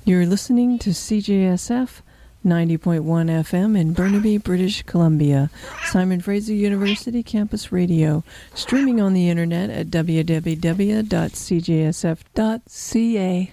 You're listening to CJSF 90.1 FM in Burnaby, British Columbia, Simon Fraser University Campus Radio, streaming on the internet at www.cjsf.ca.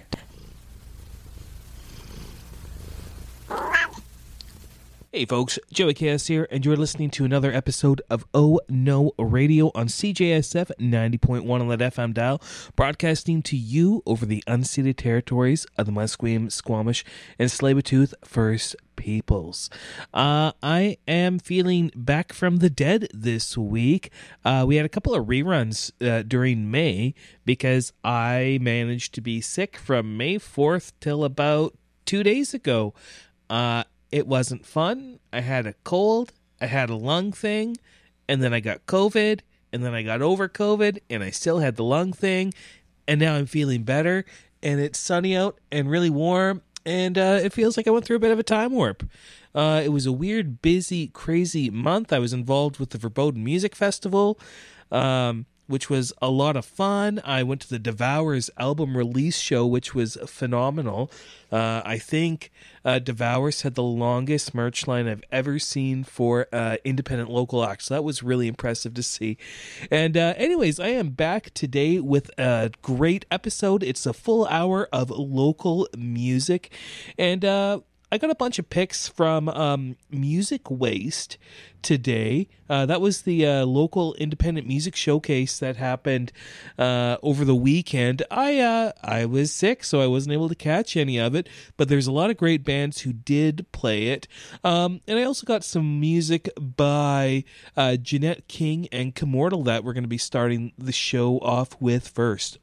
Hey folks, Joey Chaos here, and you're listening to another episode of Oh No Radio on CJSF 90.1 on that FM dial, broadcasting to you over the unceded territories of the Musqueam, Squamish, and Tsleil-Waututh First Peoples. I am feeling back from the dead this week. We had a couple of reruns during May because I managed to be sick from May 4th till about 2 days ago. It wasn't fun. I had a cold, I had a lung thing, and then I got COVID, and then I got over COVID, and I still had the lung thing, and now I'm feeling better, and it's sunny out and really warm, and it feels like I went through a bit of a time warp. It was a weird, busy, crazy month. I was involved with the Verboten Music Festival, which was a lot of fun. I went to the Devourers album release show, which was phenomenal. I think Devourers had the longest merch line I've ever seen for independent local acts. So that was really impressive to see. And anyways, I am back today with a great episode. It's a full hour of local music. And I got a bunch of picks from Music Waste today. That was the local independent music showcase that happened over the weekend. I was sick, so I wasn't able to catch any of it, but there's a lot of great bands who did play it. And I also got some music by Jeanette King and Commortal that we're going to be starting the show off with first.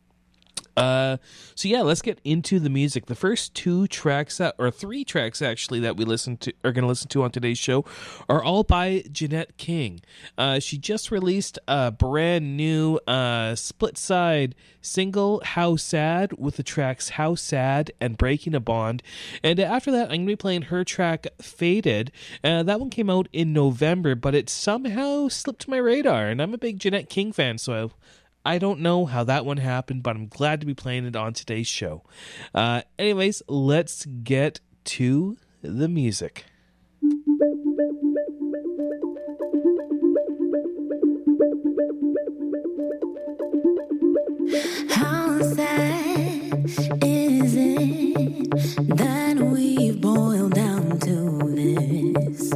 So yeah, let's get into the music. The first three tracks actually that we are going to listen to on today's show are all by Jeanette King. She just released a brand new split side single, How Sad, with the tracks How Sad and Breaking a Bond. And after that, I'm going to be playing her track Faded. That one came out in November, but it somehow slipped my radar, and I'm a big Jeanette King fan, so I don't know how that one happened, but I'm glad to be playing it on today's show. Anyways, let's get to the music. How sad is it that we've boiled down to this?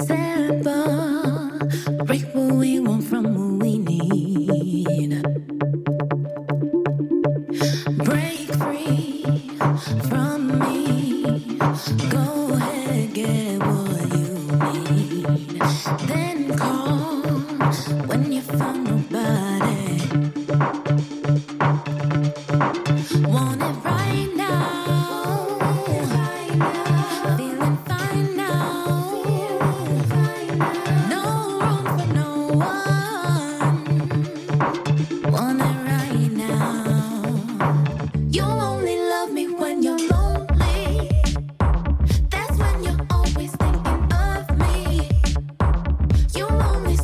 Separate what we want from what we need. Break free from me. Go ahead, get what you need. Then call when you find nobody. Want it right now. Feeling fine now. No room for no one. Want it right now. You only love me when you're lonely. That's when you're always thinking of me. You only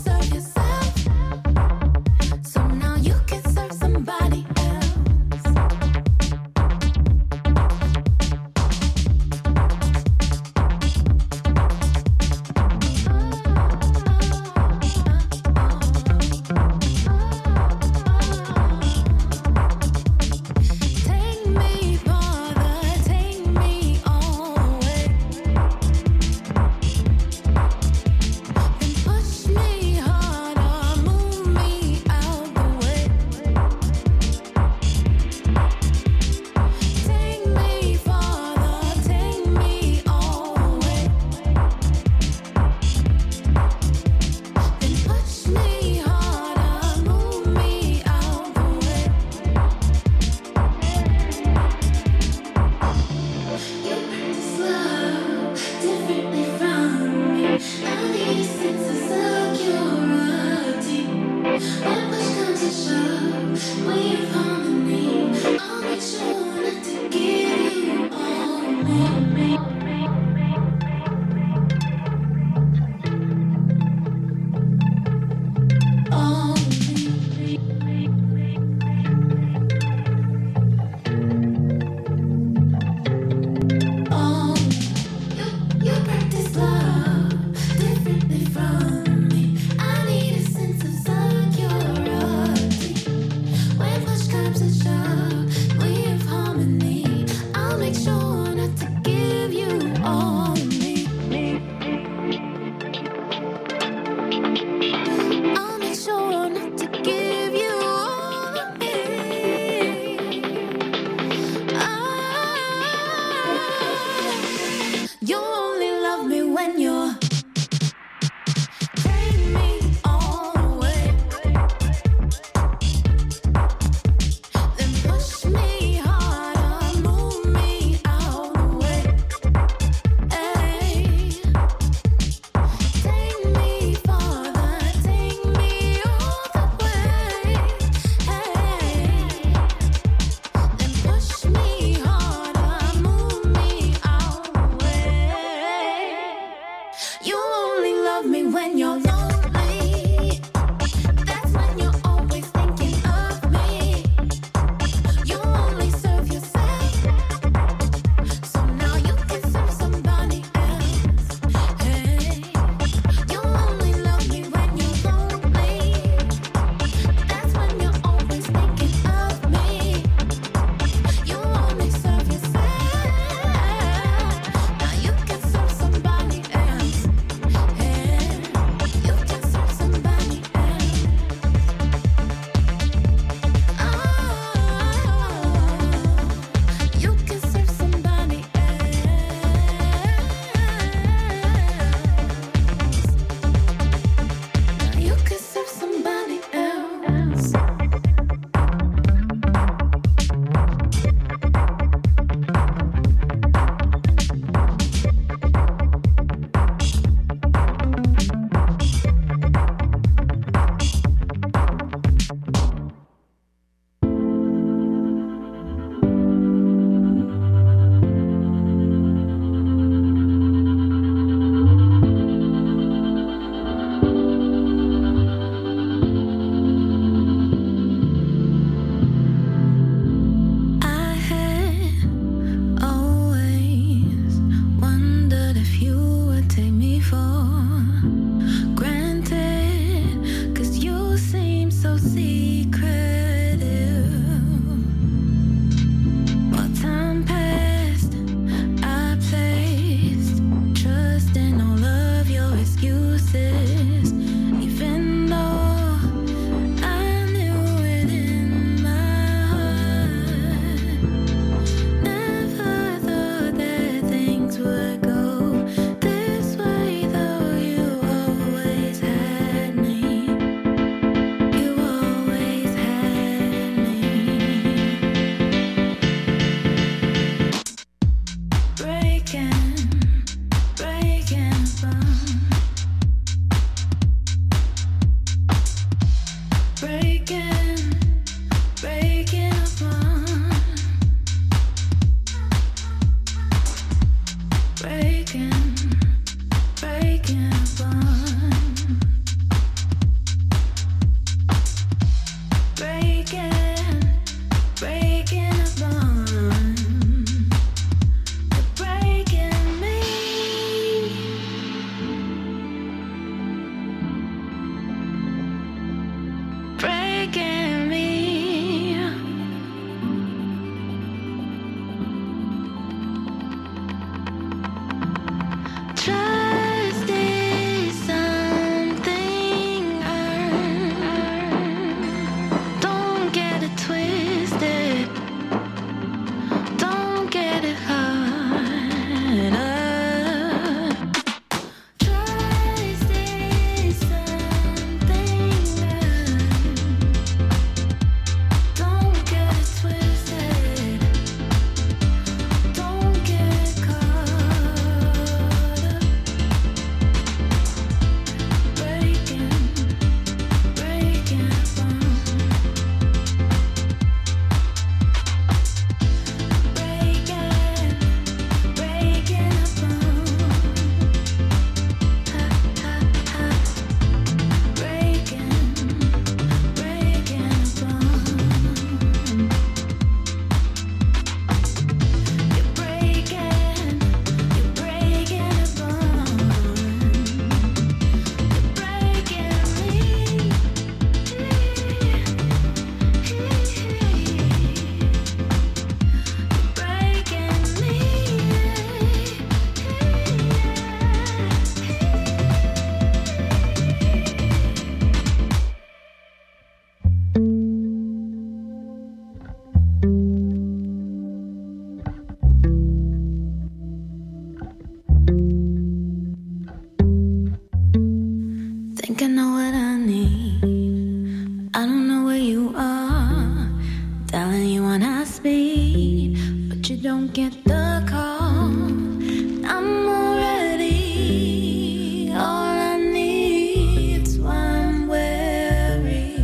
don't get the call, I'm already all I need's why I'm wary.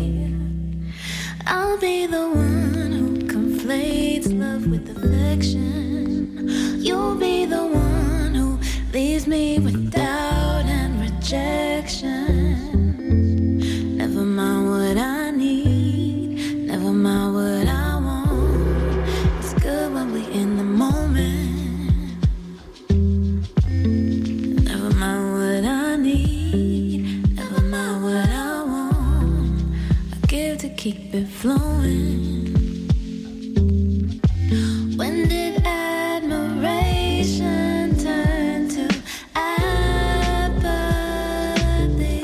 I'll be the one who conflates love with affection. You'll be the one who leaves me with doubt and rejection. Never mind what I need, never mind what I want. It's good when we in the moment. Never mind what I need, never mind what I want. I give to keep it flowing. When did admiration turn to apathy?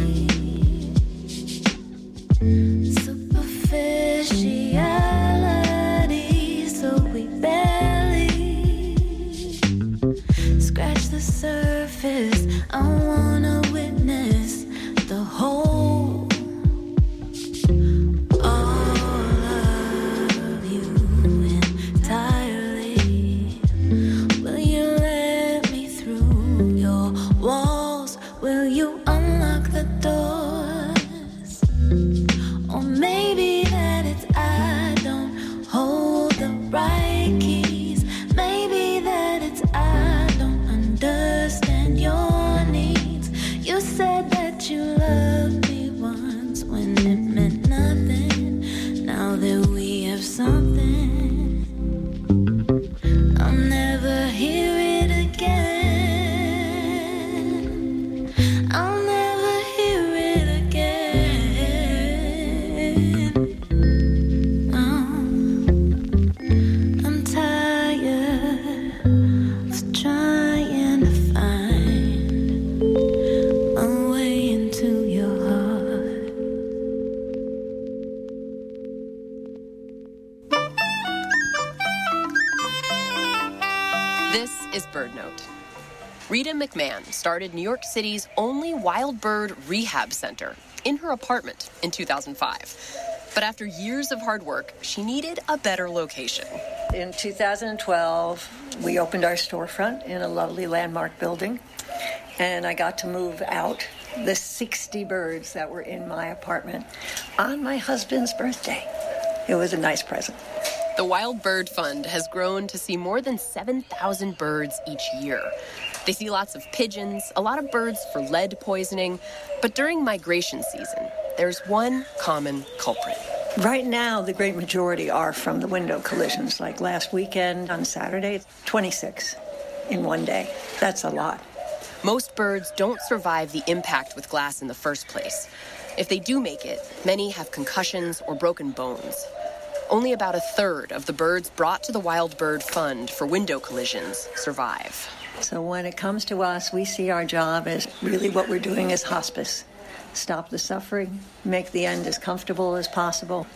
Superficiality, so we barely scratch the surface. I wanna witness the whole, all of you entirely. Will you let me through your walls? Will you unlock the doors? Or maybe that it's I don't hold the right keys. Maybe that it's I don't understand your needs. You said that you loved me once when it meant nothing. Now that we have something, I'll never hear it again. I'll never hear it again. No, I'm tired of trying to find my way into your heart. This is Bird Note. Rita McMahon started New York City's only wild bird rehab center in her apartment in 2005. But after years of hard work, she needed a better location. In 2012, we opened our storefront in a lovely landmark building, and I got to move out the 60 birds that were in my apartment on my husband's birthday. It was a nice present. The Wild Bird Fund has grown to see more than 7,000 birds each year. They see lots of pigeons, a lot of birds for lead poisoning, but during migration season, there's one common culprit. Right now, the great majority are from the window collisions. Like last weekend on Saturday, 26 in one day. That's a lot. Most birds don't survive the impact with glass in the first place. If they do make it, many have concussions or broken bones. Only about a third of the birds brought to the Wild Bird Fund for window collisions survive. So when it comes to us, we see our job as really what we're doing is hospice. Stop the suffering, make the end as comfortable as possible.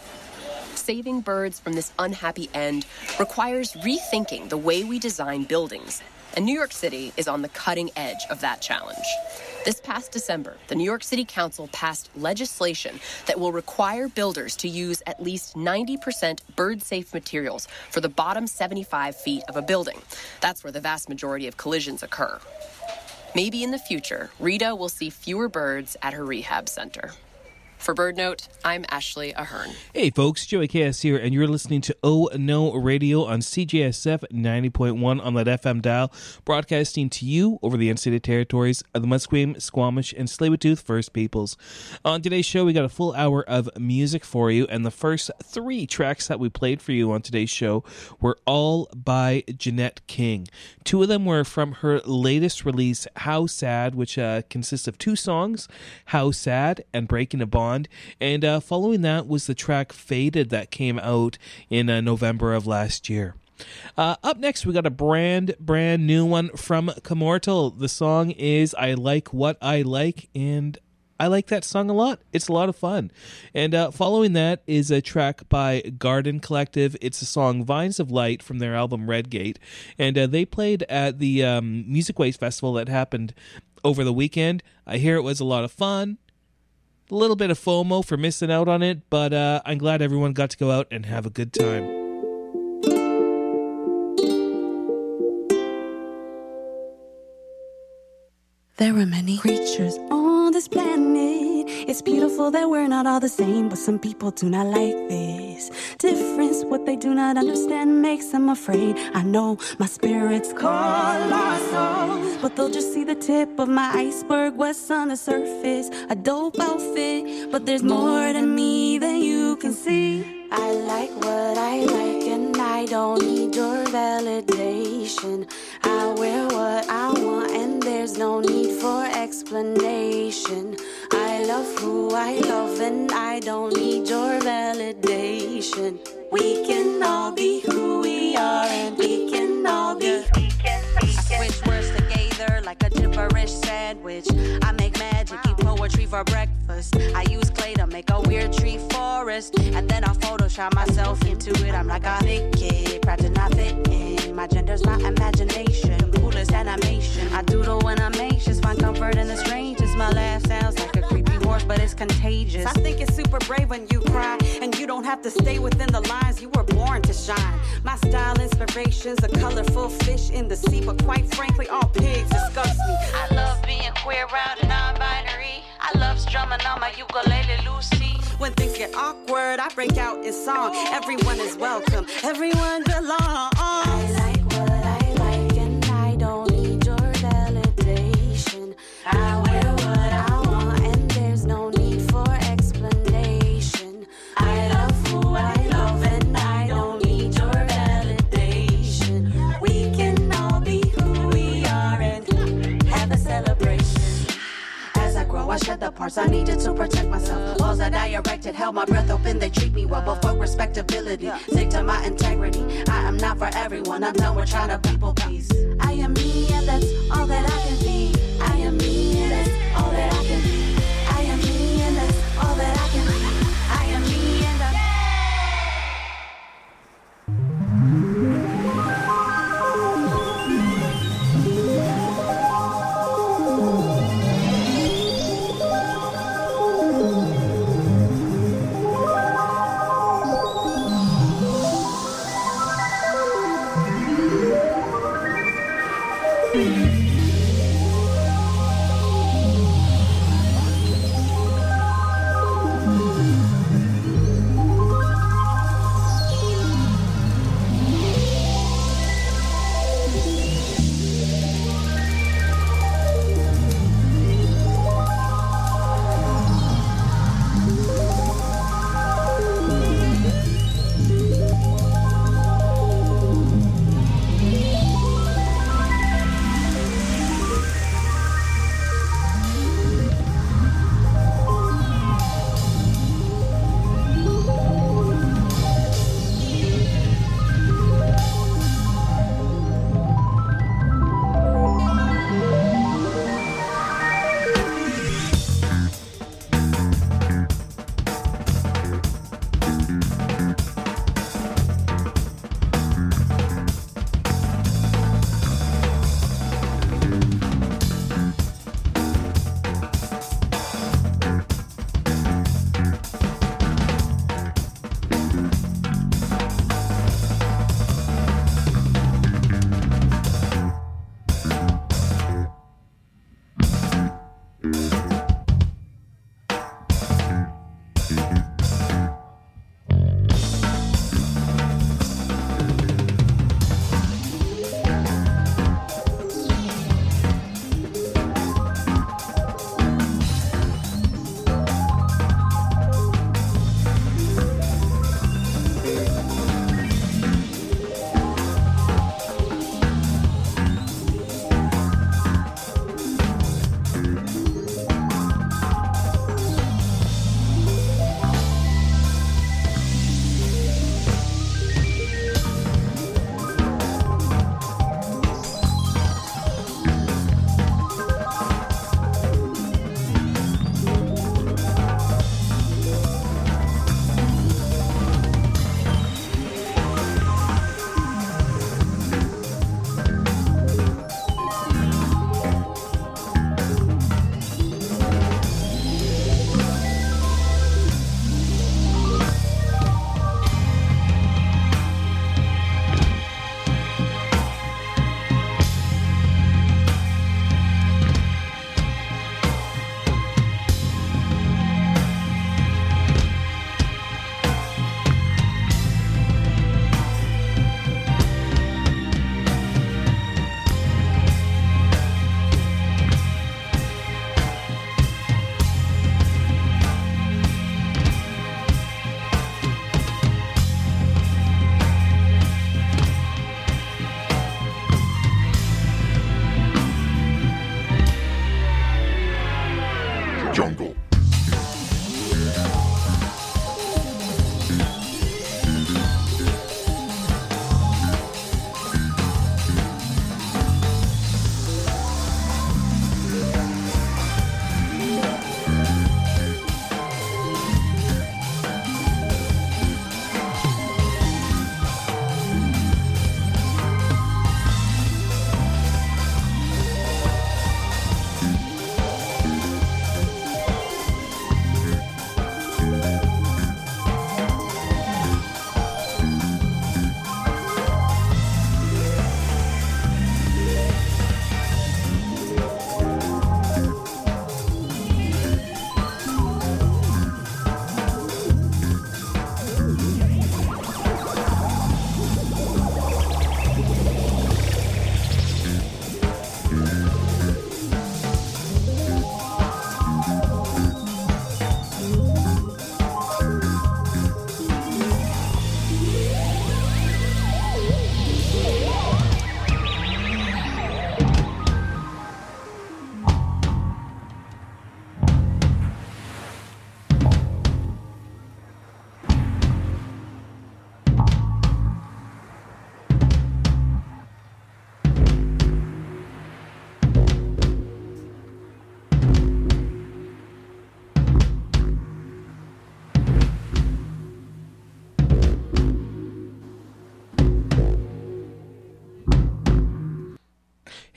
Saving birds from this unhappy end requires rethinking the way we design buildings, and New York City is on the cutting edge of that challenge. This past December, the New York City Council passed legislation that will require builders to use at least 90% bird-safe materials for the bottom 75 feet of a building. That's where the vast majority of collisions occur. Maybe in the future, Rita will see fewer birds at her rehab center. For Bird Note, I'm Ashley Ahern. Hey folks, Joey Chaos here, and you're listening to Oh No Radio on CJSF 90.1 on that FM dial, broadcasting to you over the unceded territories of the Musqueam, Squamish, and Tsleil-Waututh First Peoples. On today's show, we got a full hour of music for you, and the first 3 tracks that we played for you on today's show were all by Jeanette King. 2 of them were from her latest release, How Sad, which consists of 2 songs, How Sad and Breaking a Bond. And following that was the track Faded that came out in November of last year. Up next, we got a brand new one from Commortal. The song is I Like What I Like, and I like that song a lot. It's a lot of fun. And following that is a track by Garden Collective. It's the song Vines of Light from their album Redgate. And they played at the Music Waste Festival that happened over the weekend. I hear it was a lot of fun. A little bit of FOMO for missing out on it, but I'm glad everyone got to go out and have a good time. There are many creatures on this planet. It's beautiful that we're not all the same, but some people do not like this difference. What they do not understand makes them afraid. I know my spirit's colossal, but they'll just see the tip of my iceberg. What's on the surface? A dope outfit, but there's more to me than you can see. I like what I like and I don't need your validation. I wear what I want and there's no need for explanation. I love who I love and I don't need your validation. We can all be who we are and we can all be. I switch words together like a gibberish sandwich. I make magic, eat poetry for breakfast. I use clay to make a weird tree forest, and then I Photoshop myself into it. I'm like a big kid, proud to not fit in. My gender's my imagination, coolest animation. I doodle when I'm anxious, find comfort in the strangest. My laugh sounds like a creepy horse, but it's contagious. I think it's super brave when you cry, and you don't have to stay within the lines. You were born to shine. My style inspiration's a colorful fish in the sea, but quite frankly, all pigs disgust me. I love being queer, round and non-binary. I love strumming on my ukulele, Lucy. When things get awkward, I break out in song. Everyone is welcome, everyone belongs. I like what I like, and I don't need your validation. I wear what I want, and there's no need for explanation. I love who I love, and I don't need your validation. We can all be who we are and have a celebration. As I grow, I shed the parts I needed to protect myself. Walls that I erected held my breath open, they treat me well, but fuck respectability. Stick to my integrity. I am not for everyone, I'm done with trying to people please. I am me, and that's all that I can be. I am me, and that's all that I can be. I am me, and that's all that I can be. I am me, and that's...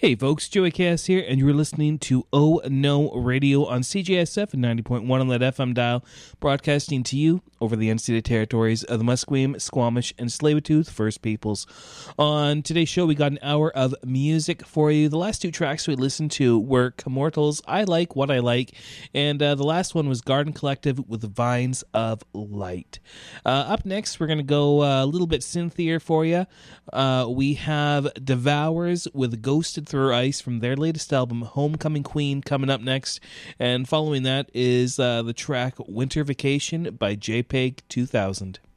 Hey folks, Joey Cass here, and you're listening to Oh No Radio on CJSF 90.1 on that FM dial, broadcasting to you over the unceded territories of the Musqueam, Squamish, and Tsleil-Waututh First Peoples. On today's show, we got an hour of music for you. The last two tracks we listened to were Commortals, I Like What I Like, and the last one was Garden Collective with Vines of Light. Up next, we're going to go a little bit synthier for you. We have Devours with Ghosted Through Ice from their latest album, Homecoming Queen, coming up next. And following that is the track Winter Vacation by JPEG 2000.